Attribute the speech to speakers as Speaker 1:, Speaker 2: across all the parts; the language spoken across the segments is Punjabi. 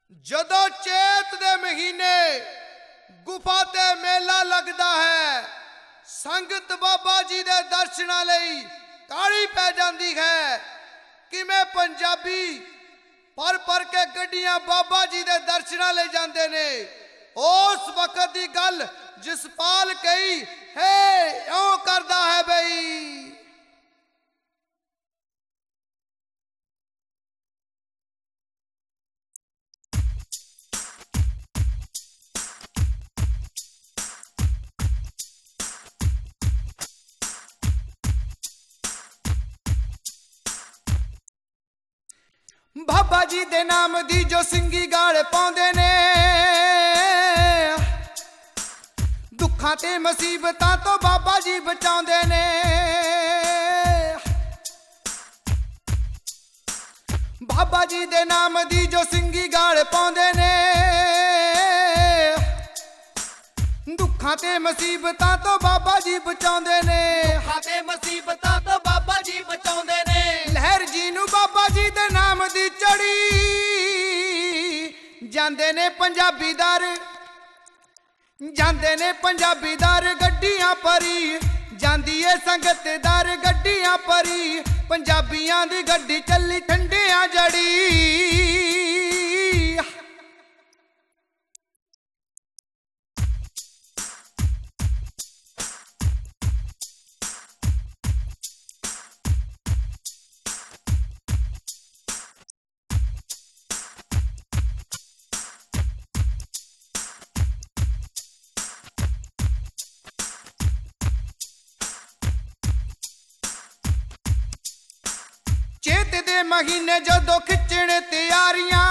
Speaker 1: ਜਦੋਂ ਚੇਤ ਦੇ ਮਹੀਨੇ ਗੁਫਾ ਤੇ ਮੇਲਾ ਲੱਗਦਾ ਹੈ, ਸੰਗਤ ਬਾਬਾ ਜੀ ਦੇ ਦਰਸ਼ਨਾਂ ਲਈ ਕਾਹਲੀ ਪੈ ਜਾਂਦੀ ਹੈ। ਕਿਵੇਂ ਪੰਜਾਬੀ ਭਰ ਕੇ ਗੱਡੀਆਂ ਬਾਬਾ ਜੀ ਦੇ ਦਰਸ਼ਨਾਂ ਲਈ ਜਾਂਦੇ ਨੇ। ਉਸ ਵਕਤ ਦੀ ਗੱਲ ਜਸਪਾਲ ਕਹੀ ਹੈ, ਇਉਂ ਕਰਦਾ ਹੈ ਬਈ। ਬਾਬਾ ਜੀ ਦੇ ਨਾਮ ਦੀ ਜੋ ਸਿੰਘੀ ਗਾਲ ਪਾਉਂਦੇ ਨੇ, ਦੁੱਖਾਂ ਤੇ ਮੁਸੀਬਤਾਂ ਤੋਂ ਬਾਬਾ ਜੀ ਬਚਾਉਂਦੇ ਨੇ। ਬਾਬਾ ਜੀ ਦੇ ਨਾਮ ਦੀ ਜੋ ਸਿੰਘੀ ਗਾਲ ਪਾਉਂਦੇ ਨੇ, ਦੁੱਖਾਂ ਤੇ ਮੁਸੀਬਤਾਂ ਤੋਂ ਬਾਬਾ ਜੀ ਬਚਾਉਂਦੇ ਨੇ।
Speaker 2: ਦੁੱਖਾਂ ਤੇ ਮੁਸੀਬਤਾਂ ਤੋਂ ਬਾਬਾ ਜੀ ਬਚਾਉਂਦੇ ਨੇ।
Speaker 1: ਲਹਿਰ ਜੀ ਨੂੰ ਬਾਬਾ ਜੀ ਦੇ ਨਾਮ ਦੀ ਚੜੀ ਜਾਂਦੇ ਨੇ ਪੰਜਾਬੀ ਦਰ, ਜਾਂਦੇ ਨੇ ਪੰਜਾਬੀ ਦਰ ਗੱਡੀਆਂ ਭਰੀ, ਜਾਂਦੀ ਏ ਸੰਗਤ ਦਰ ਗੱਡੀਆਂ ਭਰੀ। ਪੰਜਾਬੀਆਂ ਦੀ ਗੱਡੀ ਚੱਲੀ ਠੰਡਿਆਂ ਜੜੀ। ਚੇਤ ਦੇ ਮਹੀਨੇ ਜਦੋਂ ਖਿੱਚਣ ਤਿਆਰੀਆਂ,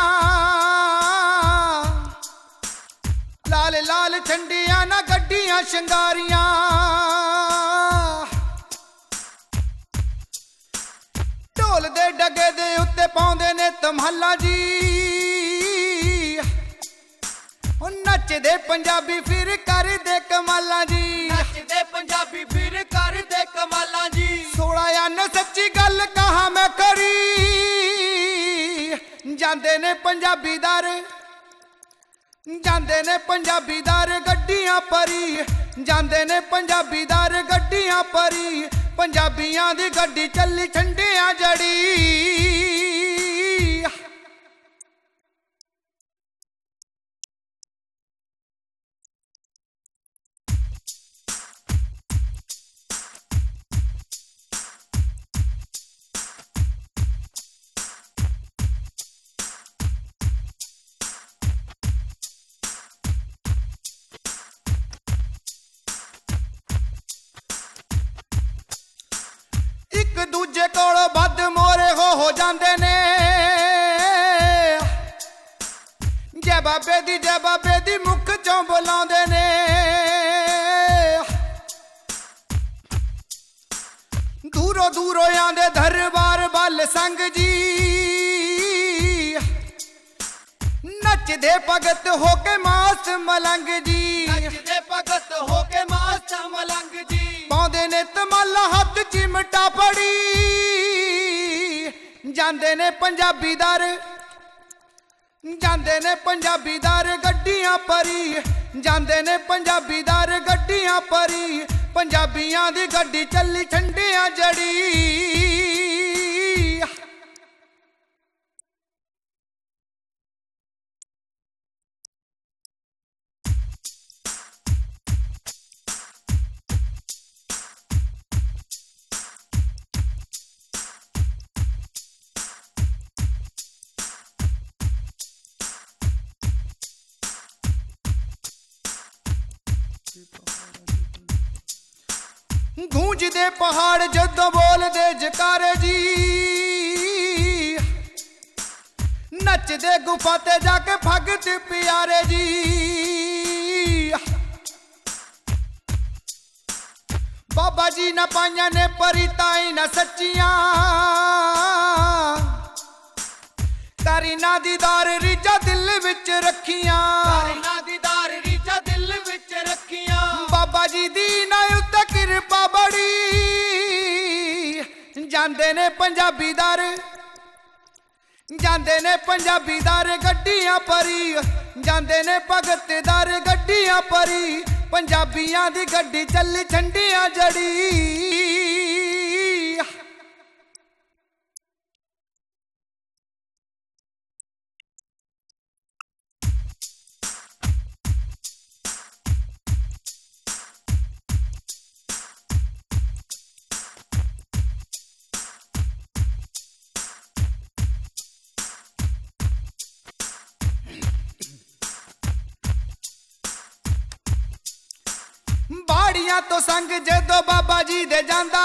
Speaker 1: ਲਾਲ ਲਾਲ ਝੰਡੀਆਂ ਨਾ ਗੱਡੀਆਂ ਸ਼ਿੰਗਾਰੀਆਂ। ਢੋਲ ਦੇ ਡਗੇ ਦੇ ਉੱਤੇ ਪਾਉਂਦੇ ਨੇ ਧਮਾਲਾਂ ਜੀ, ਉਹ ਨੱਚਦੇ ਪੰਜਾਬੀ ਫਿਰ ਕਰਦੇ ਕਮਾਲਾਂ ਜੀ।
Speaker 2: ਨੱਚਦੇ ਪੰਜਾਬੀ ਫਿਰ ਕਰਦੇ ਕਮਾਲਾਂ ਜੀ।
Speaker 1: 16 ਅੰਨ ਸੱਚੀ ਗੱਲ ਕਹਾ ਮੈਂ ਕਰੀ, ਜਾਂਦੇ ਨੇ ਪੰਜਾਬੀ ਦਰ, ਜਾਂਦੇ ਨੇ ਪੰਜਾਬੀ ਦਰ ਗੱਡੀਆਂ ਭਰੀ, ਜਾਂਦੇ ਨੇ ਪੰਜਾਬੀ ਦਰ ਗੱਡੀਆਂ ਭਰੀ। ਪੰਜਾਬੀਆਂ ਦੀ ਗੱਡੀ ਚੱਲੀ ਠੰਡਿਆਂ ਜੜੀ। ਇੱਕ ਦੂਜੇ ਕੋਲੋਂ ਵੱਧ ਮੋਰੇ ਹੋ ਜਾਂਦੇ ਨੇ। ਜੈ ਬਾਬੇ ਦੀ ਮੁਖ ਚੋਂ ਬੁਲਾਉਂਦੇ ਨੇ। ਦੂਰੋਂ ਆਂਦੇ ਦਰਬਾਰ ਵੱਲ ਸੰਗ ਜੀ, ਨੱਚਦੇ ਭਗਤ ਹੋ ਕੇ ਮਾਸ ਮਲੰਗ ਜੀ।
Speaker 2: ਨੱਚਦੇ ਭਗਤ ਹੋ ਕੇ ਮਾਸ ਮਲੰਗ ਜੀ।
Speaker 1: ਪਾਉਂਦੇ ਨੇ ਧਮਾਲਾਂ ਹੱਥ ਚਿਮਟਾ ਫੜੀ, ਜਾਂਦੇ ਨੇ ਪੰਜਾਬੀ ਦਰ, ਜਾਂਦੇ ਨੇ ਪੰਜਾਬੀ ਦਰ ਗੱਡੀਆਂ ਭਰੀ, ਜਾਂਦੇ ਨੇ ਪੰਜਾਬੀ ਦਰ ਗੱਡੀਆਂ ਭਰੀ। ਪੰਜਾਬੀਆਂ ਦੀ ਗੱਡੀ ਚੱਲੀ ਠੰਡਿਆਂ ਜੜੀ। ਗੂੰਜਦੇ ਪਹਾੜ ਜਦੋਂ ਬੋਲਦੇ ਜਕਾਰੇ ਜੀ, ਨੱਚਦੇ ਗੁਫਾ ਤੇ ਜਾ ਕੇ ਭਗਤ ਪਿਆਰੇ ਜੀ। ਬਾਬਾ ਜੀ ਨਾ ਪਾਈਆਂ ਨੇ ਪਰੀ ਤਾਈ ਨਾ ਸੱਚੀਆਂ, ਤਾਰੀ ਨਾ ਦੀਦਾਰ ਰੀਝਾਂ ਦਿਲ ਵਿੱਚ ਰੱਖੀਆਂ।
Speaker 2: ਤਾਰੀ ਨਾ ਦੀਦਾਰ ਰੀਝਾਂ ਦਿਲ ਵਿੱਚ ਰੱਖੀਆਂ।
Speaker 1: ਬਾਬਾ ਜੀ ਦੀ ਨਾ ਉੱਤੇ ਕਿਰਪਾ ਬੜੀ, ਜਾਂਦੇ ਨੇ ਪੰਜਾਬੀ ਦਰ, ਜਾਂਦੇ ਨੇ ਪੰਜਾਬੀ ਦਰ ਗੱਡੀਆਂ ਭਰੀ, ਜਾਂਦੇ ਨੇ ਭਗਤ ਦਰ ਗੱਡੀਆਂ ਭਰੀ, ਪੰਜਾਬੀਆਂ ਦੀ ਗੱਡੀ ਚੱਲੀ ਛੰਡੀਆਂ ਜੜੀ। ਬਾੜੀਆਂ ਤੋਂ ਸੰਗ ਜਦੋਂ ਬਾਬਾ ਜੀ ਦੇ ਜਾਂਦਾ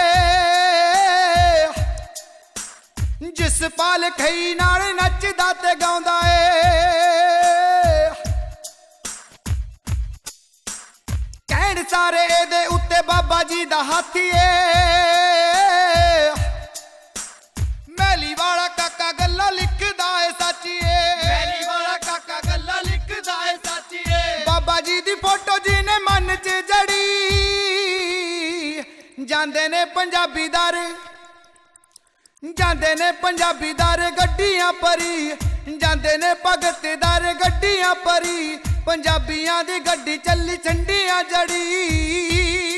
Speaker 1: ਏ, ਜਿਸ ਪਾਲ ਖਈ ਨਾਲ ਨੱਚਦਾ ਤੇ ਗਾਉਂਦਾ ਏ। ਕਹਿਣ ਸਾਰੇ ਇਹਦੇ ਉੱਤੇ ਬਾਬਾ ਜੀ ਦਾ ਹੱਥ ਏ, ਮੈਲੀ ਵਾਲਾ ਕਾਕਾ ਗੱਲਾਂ ਲਿਖਦਾ ਏ ਸੱਚੀ ਏ,
Speaker 2: ਮੈਲੀ ਵਾਲਾ ਕਾਕਾ ਗੱਲਾਂ ਲਿਖਦਾ ਏ ਸੱਚੀ ਏ।
Speaker 1: ਬਾਬਾ ਜੀ ਦੀ ਫੋਟੋ ਜੀ ਨੇ ਮਨ ਚ ਜੜੀ, ਜਾਂਦੇ ਨੇ ਪੰਜਾਬੀ ਦਰ, ਜਾਂਦੇ ਨੇ ਪੰਜਾਬੀ ਦਰ ਗੱਡੀਆਂ ਭਰੀ, ਜਾਂਦੇ ਨੇ ਭਗਤ ਦਰ ਗੱਡੀਆਂ ਭਰੀ, ਪੰਜਾਬੀਆਂ ਦੀ ਗੱਡੀ ਚੱਲੀ ਛੰਡੀਆਂ ਜੜੀ।